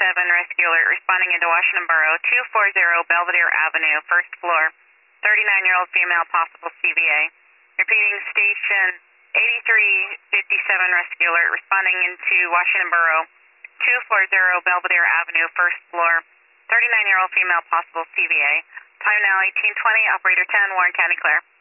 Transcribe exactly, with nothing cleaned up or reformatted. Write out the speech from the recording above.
fifty-seven rescue alert responding into Washington Borough, two forty Belvedere Avenue, first floor, thirty-nine-year-old female, possible C V A. Repeating, station eighty-three fifty-seven rescue alert responding into Washington Borough, two forty Belvedere Avenue, first floor, thirty-nine-year-old female, possible C V A. Time now eighteen twenty, operator ten, Warren County clear.